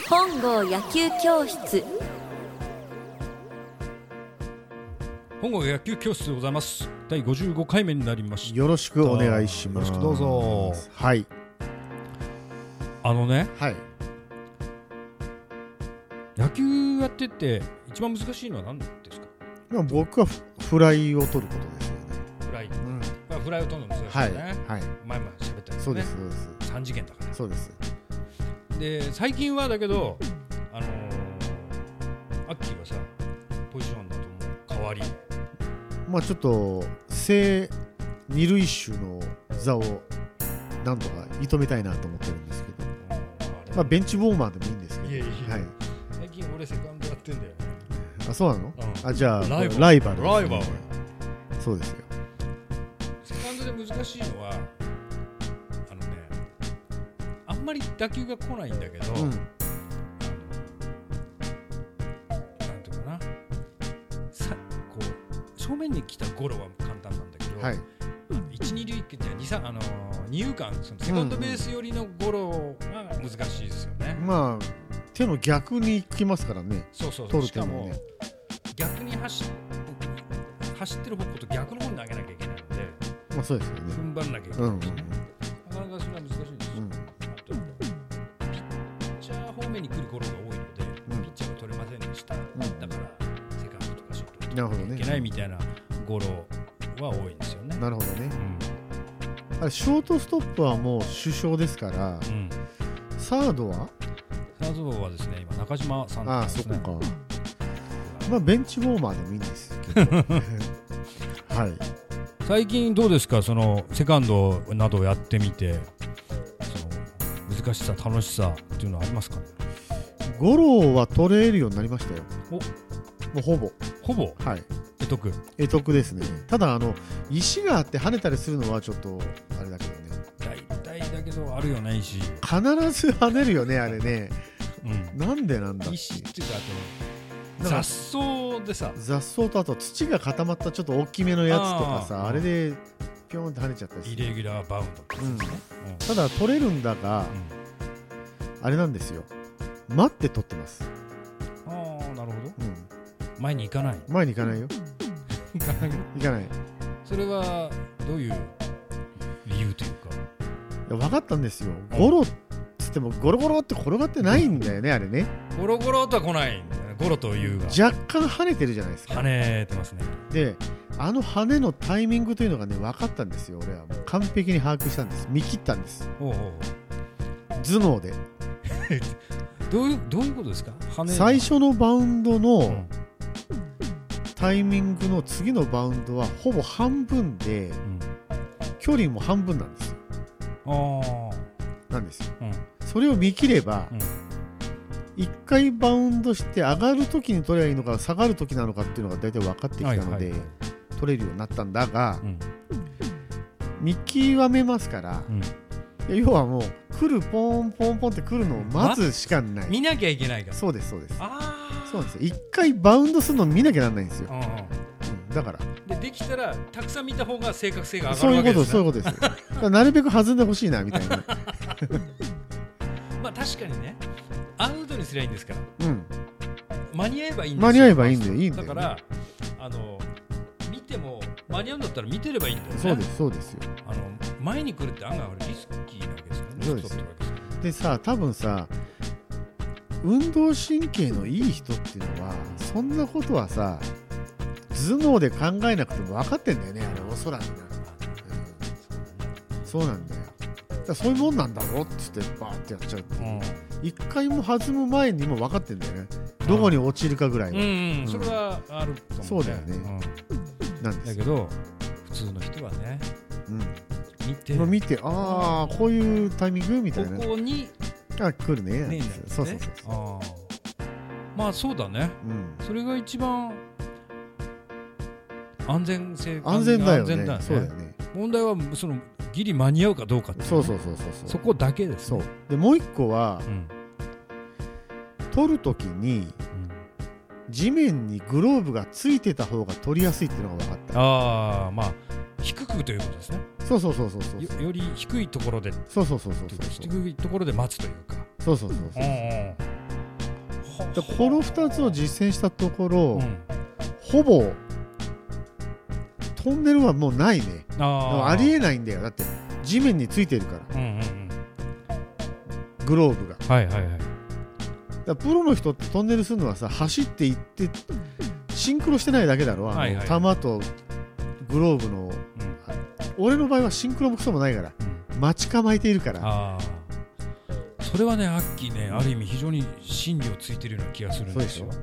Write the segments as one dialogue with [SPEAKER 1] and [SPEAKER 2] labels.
[SPEAKER 1] 本郷野球教室。
[SPEAKER 2] 本郷野球教室でございます。第55回目になりました。
[SPEAKER 3] よろしくお願いします。
[SPEAKER 2] よろしくどうぞ。
[SPEAKER 3] はい。
[SPEAKER 2] はい。野球やってて一番難しいのは何ですか？
[SPEAKER 3] 僕はフライを取ることですよね。
[SPEAKER 2] フライ、フライを取るの難しいですね。はい。前も喋ったんですね。
[SPEAKER 3] そうです。
[SPEAKER 2] 3次元だから。
[SPEAKER 3] そうです。
[SPEAKER 2] で最近はだけどアッキーはさポジションだともう変わり。
[SPEAKER 3] ちょっと正二塁手の座をなんとか射止めたいなと思ってるんですけど、ベンチウォーマーでもいいんですけど。はい。
[SPEAKER 2] 最近俺セカンドやってんだよね。
[SPEAKER 3] あ、そうなの？じゃあライバルですね。そうですよ。
[SPEAKER 2] セカンドで難しいのはあんまり打球が来ないんだけど、なんていうかな、こう正面に来たゴロは簡単なんだけど、1、2塁じゃ二遊間、そのセカンドベース寄りのゴロが難しいですよね。
[SPEAKER 3] 手の逆に行きますからね。
[SPEAKER 2] そう。しかも逆に走ってる方向と逆の方に投げなきゃいけないので、
[SPEAKER 3] そうですよね。
[SPEAKER 2] 踏ん張らなきゃいけないですね。なかなかそれは難しいんですよ。あとピッチャー方面に来るゴロが多いので、ピッチャーが取れませんでした。だからセカンドとかショートとかいけないみたいなゴロは多いんですよね。
[SPEAKER 3] なるほどね。ショートストップはもう主将ですから、サードは
[SPEAKER 2] ですね、今中島さんですね。
[SPEAKER 3] そっか。ベンチウォーマーでもいいんですけど。はい。
[SPEAKER 2] 最近どうですか、そのセカンドなどをやってみて、その難しさ楽しさっていうのはありますかね？
[SPEAKER 3] ゴロは取れるようになりましたよ。もうほぼ。はい。得得ですね。ただ石があって跳ねたりするのはちょっとあれだけどね。
[SPEAKER 2] 大体だけどあるよね、石。
[SPEAKER 3] 必ず跳ねるよね、あれね。なんでなんだっけ。
[SPEAKER 2] 石っていうか雑草でさ。
[SPEAKER 3] 雑草とあと土が固まったちょっと大きめのやつとかさ、あれでピョンって跳ねちゃったりする。
[SPEAKER 2] イレギュラーバウンドってやつですね。
[SPEAKER 3] ただ取れるんだが、あれなんですよ。待って取ってます。
[SPEAKER 2] なるほど。前に行かないよ。行かない。それはどういう理由というか。
[SPEAKER 3] 分かったんですよ。ゴロっつってもゴロゴロって転がってないんだよね、あれね。
[SPEAKER 2] ゴロゴロとは来ないんだよね。ゴロというが
[SPEAKER 3] 若干跳ねてるじゃないですか。
[SPEAKER 2] 跳ねてますね。
[SPEAKER 3] で、跳ねのタイミングというのがね分かったんですよ。俺はもう完璧に把握したんです。見切ったんです。頭脳で。
[SPEAKER 2] どういうことですか？
[SPEAKER 3] 最初のバウンドのタイミングの次のバウンドはほぼ半分で、距離も半分なんですよ。なんですよ。それを見切れば、1回バウンドして上がるときに取ればいいのか下がるときなのかっていうのが大体分かってきたので、取れるようになったんだが、見極めますから、要はもう来るポンポンポンって来るのを待つしかない。
[SPEAKER 2] 見なきゃいけないから。
[SPEAKER 3] そうです。そうなんですよ。1回バウンドするの見なきゃなんないんですよ。だから
[SPEAKER 2] できたらたくさん見た方が正確性が上がるわけですね。
[SPEAKER 3] そういうことです。なるべく弾んでほしいなみたいな。
[SPEAKER 2] 確かにね、アウトにすりゃいいんですから。間に合えばいいんですよ。だから見ても間に合うんだったら見てればいいんだよね。
[SPEAKER 3] そうですよ。
[SPEAKER 2] 前に来るって案外リスキーなわけですよね。
[SPEAKER 3] そうですよ。でさ、多分さ、運動神経のいい人っていうのはそんなことはさ頭脳で考えなくても分かってんだよね、あれおそらくな。そうなんだよ。だからそういうもんなんだろうって言ってバーってやっちゃうっていう。一回も弾む前にも分かってんだよね。どこに落ちるかぐらいは。
[SPEAKER 2] それはあると思うね。
[SPEAKER 3] そうだよね。なんです。
[SPEAKER 2] だけど普通の人はね、見て
[SPEAKER 3] こういうタイミングみたいな。
[SPEAKER 2] ここに
[SPEAKER 3] 来るね。そう。
[SPEAKER 2] そうだね。それが一番安全
[SPEAKER 3] だよね。そうだよね。
[SPEAKER 2] 問題はそのギリ間に合うかどうかって。そこだけです。
[SPEAKER 3] でもう一個は取るときに地面にグローブがついてた方が取りやすいっていうのが分かった。
[SPEAKER 2] 低くということですね。
[SPEAKER 3] そう
[SPEAKER 2] より低いところで。
[SPEAKER 3] そう
[SPEAKER 2] 低いところで待つというか。
[SPEAKER 3] そうでこの2つを実践したところ、ほぼトンネルはもうないね。ありえないんだよ。だって地面についてるから、グローブが。だからプロの人ってトンネルするのはさ、走っていってシンクロしてないだけだろ。球とグローブの、俺の場合はシンクロもクソもないから、待ち構えているから。
[SPEAKER 2] それはね、アッキーね、ある意味非常に真理をついてるような気がするんですよ。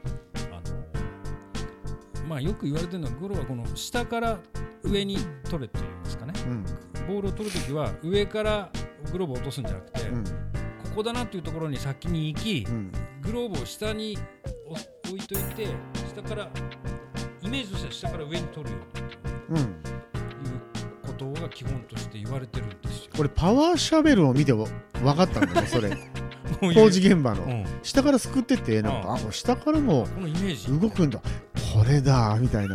[SPEAKER 2] まあよく言われてるのは、ゴロはこの下から上に取れというんですかね、ボールを取るときは上からグローブを落とすんじゃなくて、ここだなっていうところに先に行き、グローブを下に置いといて、下からイメージとしては下から上に取るように、いうことが基本として言われてるんですよ。
[SPEAKER 3] これパワーシャベルを見て分かったんだね、それ。工事現場の、下からすくってて、なんか下からも動くんだ、これだみたいな。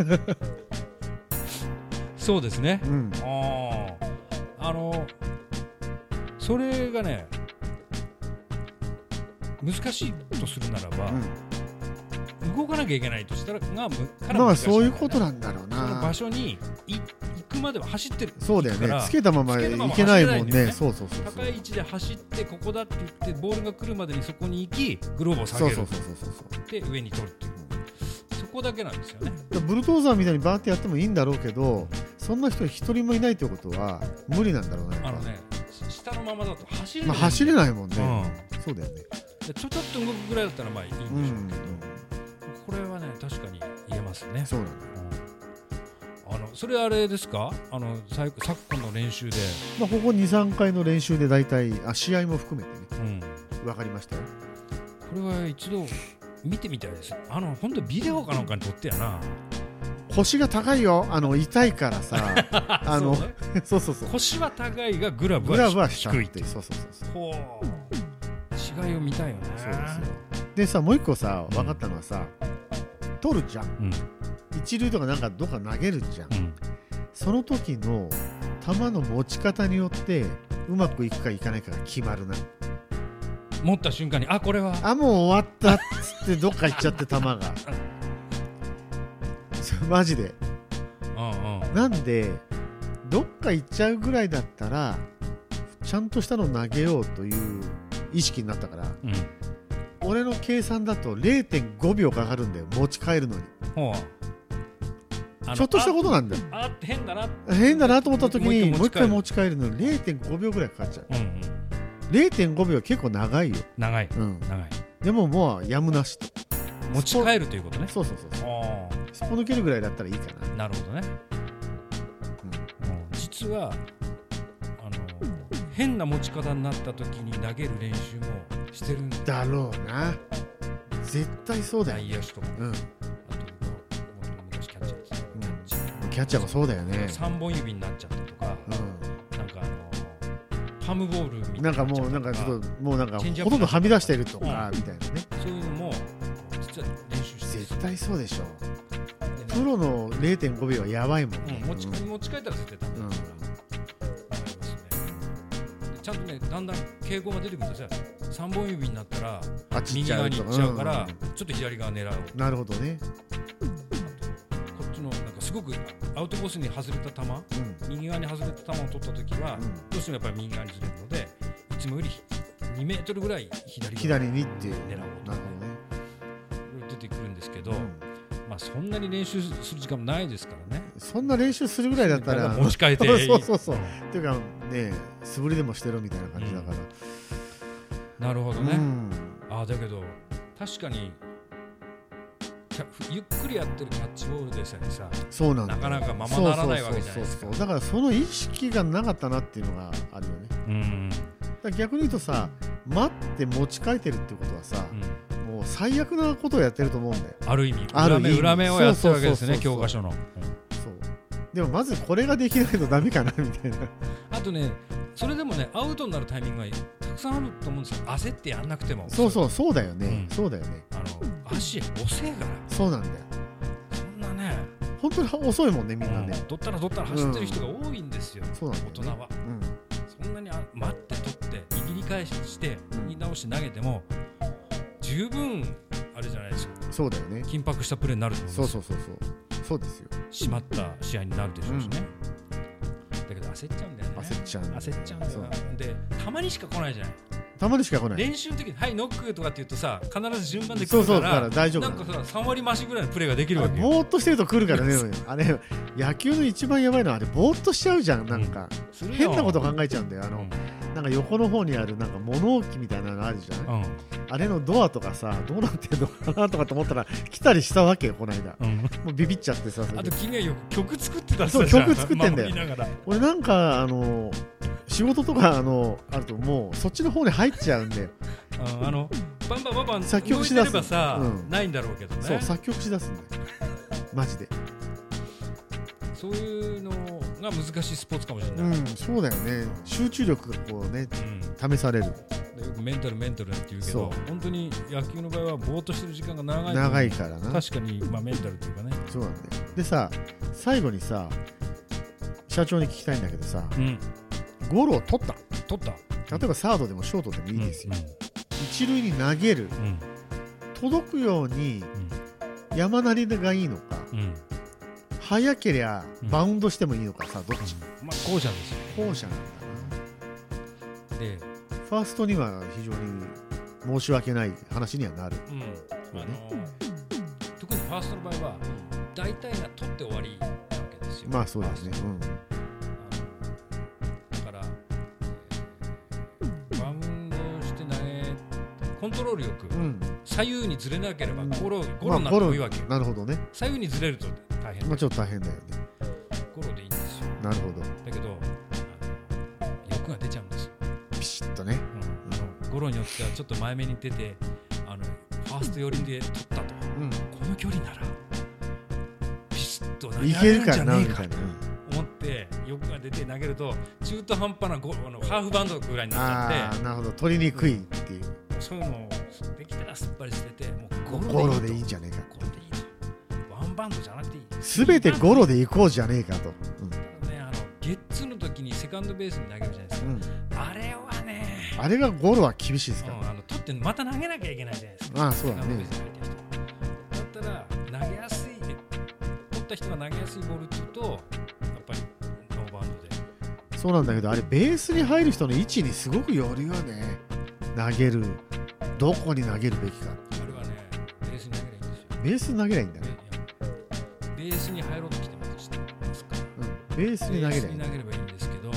[SPEAKER 2] そうですね。それがね、難しいとするならば、動かなきゃいけないとしたら
[SPEAKER 3] まあそういうことなんだろうな。
[SPEAKER 2] その場所に行くまでは走ってる。
[SPEAKER 3] そうだよね。つけたまま行けないもんね。そうそうそう。
[SPEAKER 2] 高い位置で走ってここだって言ってボールが来るまでにそこに行き、グローブを下げる。で上に取るっていう。そこだけなんですよね。
[SPEAKER 3] ブルドーザーみたいにバーってやってもいいんだろうけど、そんな人一人もいないってことは無理なんだろうね。
[SPEAKER 2] 下のままだと走れない。
[SPEAKER 3] 走れないもんね。そうだよね。
[SPEAKER 2] ちょっと動くぐらいだったらまあいいんでしょうけど、これはね確かに言えますね。
[SPEAKER 3] そうなんだ。
[SPEAKER 2] それあれですか、昨今の練習で、
[SPEAKER 3] ここ 2,3 回の練習でだいたい試合も含めてね、分かりましたよ。
[SPEAKER 2] これは一度見てみたいです。本当ビデオかなんかに撮ってやな。
[SPEAKER 3] 腰が高いよ。痛いからさ。そうそうそう。
[SPEAKER 2] 腰は高いがグラブは低いって。
[SPEAKER 3] そうそうそう。
[SPEAKER 2] 違いを見たいよね。
[SPEAKER 3] そうですよ。でさ、もう一個さ分かったのはさ、取るじゃん。一塁とかなんかどっか投げるじゃん。その時の球の持ち方によってうまくいくかいかないかが決まるな。
[SPEAKER 2] 持った瞬間にこれは
[SPEAKER 3] もう終わったっつってどっか行っちゃって球がマジで。なんでどっか行っちゃうぐらいだったらちゃんとしたの投げようという意識になったから、俺の計算だと 0.5 秒かかるんだよ、持ち帰るのに。ちょっとしたことなんだよ。変だなと思った時にもう一回持ち帰るのに 0.5 秒ぐらいかかっちゃう。0.5 秒は結構長いよ。
[SPEAKER 2] 長い。
[SPEAKER 3] でももうやむなしと
[SPEAKER 2] 持ち帰るということね。
[SPEAKER 3] そうそうそう。すっぽ抜けるぐらいだったらいいかな。
[SPEAKER 2] なるほどね。実は変な持ち方になった時に投げる練習もしてるん
[SPEAKER 3] だろうな。絶対そうだよ。
[SPEAKER 2] 内野手とか。昔キャッチャーですね。
[SPEAKER 3] キャッチャーもそうだよね。
[SPEAKER 2] 3本指になっちゃったとか、なんかパムボールみたいな。
[SPEAKER 3] なんかもうなんかちょっともうなんかほとんどはみ出してるとかみたいなね。
[SPEAKER 2] そういうのも実は練習してる。
[SPEAKER 3] 絶対そうでしょ。プロの 0.5 秒はやばいもんね。
[SPEAKER 2] 持ち帰ったら絶対ダメだから。ちゃんとね、だんだん傾向が出てくるんですよ。3本指になったら右側に行っちゃうから、ちょっと左側狙う。
[SPEAKER 3] なるほどね。
[SPEAKER 2] こっちのなんかすごくアウトコースに外れた球、右側に外れた球を取った時は、どうしてもやっぱり右側にずれるので、いつもより2メートルぐらい左
[SPEAKER 3] にって
[SPEAKER 2] 狙おうと、ね、出てくるんですけど、そんなに練習する時間もないですからね。
[SPEAKER 3] そんな練習するぐらいだったら
[SPEAKER 2] 持ち替えて
[SPEAKER 3] そうっていうかね、素振りでもしてろみたいな感じだから、
[SPEAKER 2] なるほどね。だけど確かにゆっくりやってるキャッチボールでさえさ、
[SPEAKER 3] そうなんだ、
[SPEAKER 2] なかなかままならないわけじゃないですか。
[SPEAKER 3] だからその意識がなかったなっていうのがあるよね。だ逆に言うとさ、待って持ち替えてるっていうことはさ、もう最悪なことをやってると思うんだよ。
[SPEAKER 2] ある意味裏目をやってるわけですね、教科書の。
[SPEAKER 3] でもまずこれができないとダメかなみたいな。
[SPEAKER 2] あとね、それでもね、アウトになるタイミングがたくさんあると思うんですよ。焦ってやんなくても。
[SPEAKER 3] そうだよね。そうだよね。
[SPEAKER 2] 足遅いから。
[SPEAKER 3] そうなんだよ。
[SPEAKER 2] そんなね、
[SPEAKER 3] 本当に遅いもんね、みんなね。
[SPEAKER 2] 取ったら走ってる人が多いんですよ。大人は。そんなに待って取って握り返して言い直して投げても十分あれじゃないですか。
[SPEAKER 3] そうだよね。
[SPEAKER 2] 緊迫したプレーになると思うんですよ。
[SPEAKER 3] そうですよ。
[SPEAKER 2] 締まった試合になるでしょうしね、だけど焦っちゃうんだよね。焦っちゃうんだよ。でたまにしか来ないじゃない。
[SPEAKER 3] たまにしか来ない。
[SPEAKER 2] 練習の時にはいノックとかって言うとさ、必ず順番で来るから、
[SPEAKER 3] だから大丈夫
[SPEAKER 2] なんかさ3割増しぐらいのプレーができるわけよ。
[SPEAKER 3] ぼーっとしてると来るからねあれ野球の一番やばいのはあれぼーっとしちゃうじゃん。なんか、変なこと考えちゃうんだよ。なんか横の方にあるなんか物置みたいなのあるじゃない、あれのドアとかさどうなってんのかなとかと思ったら来たりしたわけよこの間、もうビビっちゃってさ。
[SPEAKER 2] あと君はよく曲作ってたじゃん。
[SPEAKER 3] そう曲作ってんだよ。俺なんか仕事とかあるともうそっちの方に入っちゃうんだよ。
[SPEAKER 2] バンバンバンバン
[SPEAKER 3] 作曲しだす。
[SPEAKER 2] 動いてればさ、ないんだろうけどね。
[SPEAKER 3] そう作曲しだすんだよマジで。
[SPEAKER 2] そういうのが難しいスポーツかもしれない。
[SPEAKER 3] そうだよね。集中力がこうね、試される。よ
[SPEAKER 2] くメンタルなんて言うけど、本当に野球の場合はぼーっとしてる時間が
[SPEAKER 3] 長いからな。
[SPEAKER 2] 確かに、メンタルというかね。
[SPEAKER 3] そうなんだよ。でさ、最後にさ社長に聞きたいんだけどさ、ゴロを取った。例えばサードでもショートでもいいですよ。一塁に投げる、届くように山なりがいいのか、早ければバウンドしてもいいのかさ、どっち？
[SPEAKER 2] 後者ですよ。
[SPEAKER 3] 後者なんだな。でファーストには非常に申し訳ない話にはなる、
[SPEAKER 2] 特にファーストの場合は大体が取って終わりなわけですよ。
[SPEAKER 3] そうですね。
[SPEAKER 2] だから、バウンドして投げコントロールよく、左右にずれなければゴロになってもいいわけよ。
[SPEAKER 3] なるほどね。
[SPEAKER 2] 左右にずれると大変。
[SPEAKER 3] ちょっと大変だよね。
[SPEAKER 2] ゴロでいいんですよ。
[SPEAKER 3] なるほど。
[SPEAKER 2] だけど欲が出ちゃうんですよ。
[SPEAKER 3] ピシッとね。
[SPEAKER 2] ゴロによってはちょっと前目に出てファースト寄りで取ったと、この距離ならピシッと投げられるんじゃねえかと思って欲が出て投げると中途半端なハーフバウンドぐらいになっちゃって。
[SPEAKER 3] なるほど。取りにくいっていう、
[SPEAKER 2] そういうのをできたらすっぱり捨てて、もう
[SPEAKER 3] ゴロでいいんじゃねえか。
[SPEAKER 2] ゴロでいいと。ワンバウンドじゃなくていい。
[SPEAKER 3] すべてゴロでいこうじゃねえかと。
[SPEAKER 2] ゲッツーの時にセカンドベースに投げるじゃないですか。あれはね。
[SPEAKER 3] あれがゴロは厳しいですか。
[SPEAKER 2] 取ってまた投げなきゃいけないじゃないですか。
[SPEAKER 3] そうだね。
[SPEAKER 2] だったら投げやすい、取った人が投げやすいボールっていうとやっぱりノーバウンドで。
[SPEAKER 3] そうなんだけど、あれベースに入る人の位置にすごくよるよね。投げるどこに投げるべきか。
[SPEAKER 2] あれはね、ベースに投げればいいんですよ。
[SPEAKER 3] ベースに投げればいいんだね。
[SPEAKER 2] ベースに入ろうとしてますから。
[SPEAKER 3] ベースに投げればいいん
[SPEAKER 2] ですけど、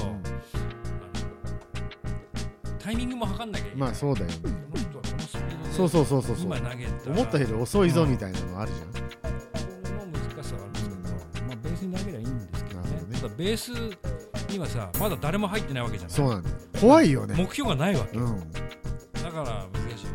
[SPEAKER 2] タイミングも測んなきゃいけない。
[SPEAKER 3] そうだよね。
[SPEAKER 2] この人はこのスピードで
[SPEAKER 3] そう
[SPEAKER 2] 今投げたら
[SPEAKER 3] 思ったより遅いぞみたいなのあるじゃん。
[SPEAKER 2] この難しさはあるんですけど、ベースに投げればいいんですけどね。ただベースにはさ、まだ誰も入ってないわけじゃない。
[SPEAKER 3] そうなんだよ。怖いよね。
[SPEAKER 2] 目標がないわけ。だから難しいよね。
[SPEAKER 3] そうだね。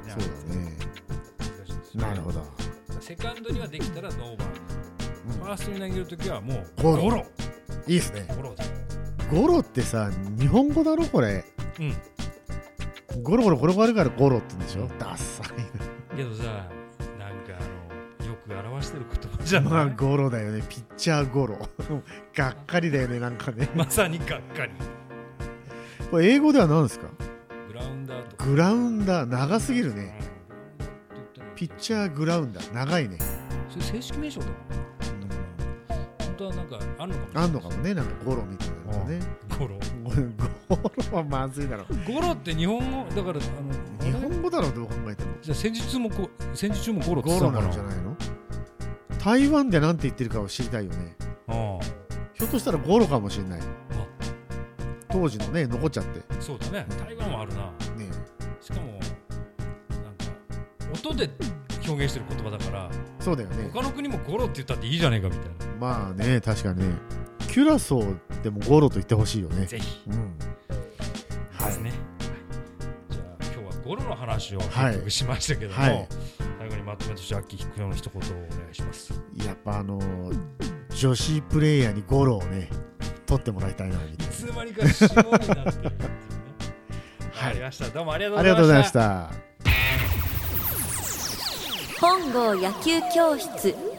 [SPEAKER 2] 難しいです。
[SPEAKER 3] なるほど。
[SPEAKER 2] セカンドにはできたらノーバウンド。ファーストに投げるときはもう
[SPEAKER 3] ゴロ。いいですね。ゴロってさ、日本語だろこれ。ゴロゴロ転がるからゴロって言うんでしょ。ダッサい
[SPEAKER 2] けどさ、なんかよく表してる言葉じゃない。
[SPEAKER 3] ゴロだよね。ピッチャーゴロがっかりだよね。なんかね
[SPEAKER 2] まさにがっかり。
[SPEAKER 3] これ英語では何ですか。
[SPEAKER 2] グラウンダーとか。
[SPEAKER 3] グラウンダー長すぎるね。ピッチャーグラウンダー長いね。
[SPEAKER 2] それ正式名称だもん。本当はなんかあ
[SPEAKER 3] んのかもね。なんかゴロみたいなのね。ゴロはまずいだろ。
[SPEAKER 2] ゴロって日本語だから
[SPEAKER 3] 日本語だろうどう考えても。
[SPEAKER 2] じゃあ戦時中もゴロって言って
[SPEAKER 3] たのじゃないの。台湾でなんて言ってるかを知りたいよね。ひょっとしたらゴロかもしれない。当時のね残っちゃって。
[SPEAKER 2] そうだね。台湾はあるな。ね。しかもなんか音で表現してる言葉だから。そうだよね。他の国もゴロって言ったっていいじゃねえかみたいな。
[SPEAKER 3] まあね、確かにね。キュラソーでもゴロと言ってほしいよね。
[SPEAKER 2] ぜひ。ですね。じゃあ今日はゴロの話を結局しましたけども、最後にまとめとして秋菊の一言をお願いします。
[SPEAKER 3] やっぱ女子プレイヤーにゴロをね取ってもらいたいなみたいな。
[SPEAKER 2] いつの間にか下になってるっていうね。わかりました。どうもありがとうございました。
[SPEAKER 1] 本郷野球教室。